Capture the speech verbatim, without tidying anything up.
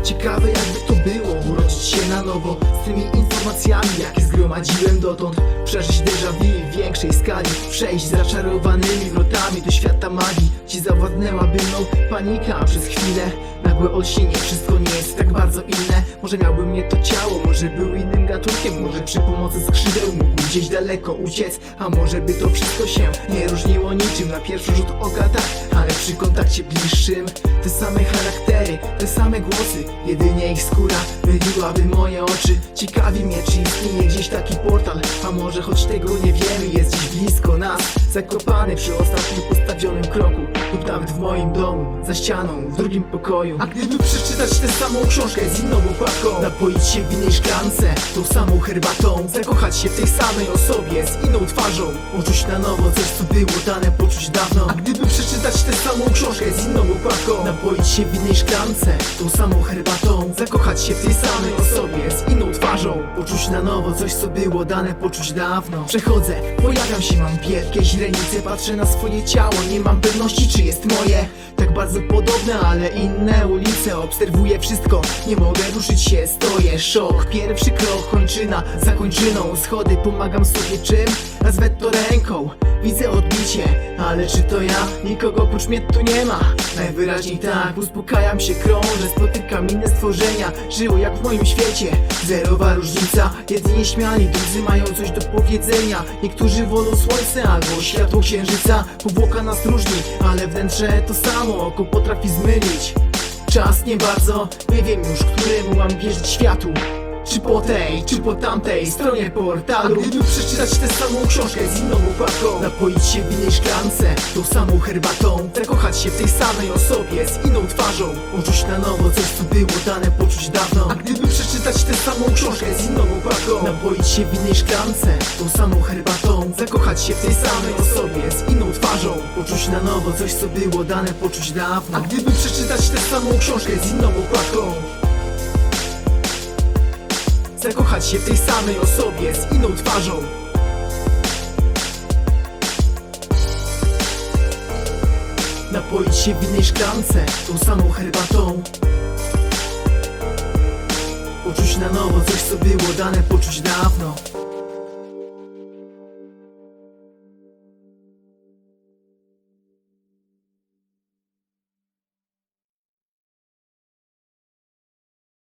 Ciekawe jakby to było, urodzić się na nowo z tymi informacjami, jakie zgromadziłem dotąd. Przeżyć déjà vu w większej skali, przejść z zaczarowanymi wrotami do świata magii. Ci zawładnęłaby mną panika przez chwilę. Nagłe olśnienie, wszystko nie jest tak bardzo inne. Może miałbym nie to ciało, może był innym gatunkiem. Może przy pomocy skrzydeł mógł gdzieś daleko uciec. A może by to wszystko się nie różniło niczym na pierwszy rzut oka, tak, ale przy kontakcie bliższym te same charaktery, te same głosy, jedynie ich skóra myliłaby moje oczy. Ciekawi mnie, czy istnieje gdzieś taki portal, a może choć tego nie wiemy, jest gdzieś blisko nas, zakopany przy ostatnim postawionym kroku, lub nawet w moim domu, za ścianą, w drugim pokoju. A gdyby przeczytać tę samą książkę z inną okładką, napoić się w innej szklance tą samą herbatą, zakochać się w tej samej osobie z inną twarzą, uczuć na nowo coś, co było dane poczuć dawno. A gdyby przeczytać tę samą książkę z inną okładką, napoić się w innej szklance tą samą herbatą, zakochać się w tej samej osobie z inną twarzą, poczuć na nowo coś, co było dane poczuć dawno. Przechodzę, pojawiam się, mam wielkie źrenice, patrzę na swoje ciało, nie mam pewności, czy jest moje. Tak bardzo podobne, ale inne ulice, obserwuję wszystko, nie mogę ruszyć się, stoję, szok. Pierwszy krok, kończyna, za kończyną, schody, pomagam sobie czym? Nazwę to ręką. Widzę odbicie, ale czy to ja? Nikogo oprócz mnie tu nie ma. Najwyraźniej tak, uspokajam się, krążę, spotykam inne stworzenia, żyły jak w moim świecie. Zerowa różnica, jedni śmiali, drudzy mają coś do powiedzenia. Niektórzy wolą słońce albo światło księżyca. Powłoka nas różni, ale wnętrze to samo, oko potrafi zmylić. Czas nie bardzo, nie wiem już, któremu mam wierzyć światu. Czy po tej, czy po tamtej stronie portalu. A gdyby przeczytać tę samą książkę z inną okładką, napoić się w innej szklance tą samą herbatą, zakochać się w tej samej osobie z inną twarzą, uczuć na nowo coś, co było dane poczuć dawno. A gdyby przeczytać tę samą książkę z inną okładką, napoić się w innej szklance tą samą herbatą, zakochać się w tej samej osobie z inną twarzą, uczuć na nowo coś, co było dane poczuć dawno. A gdyby przeczytać tę samą książkę z inną okładką, zakochać się w tej samej osobie z inną twarzą, napoić się w innej szklance tą samą herbatą, uczuć na nowo coś, co było dane poczuć dawno.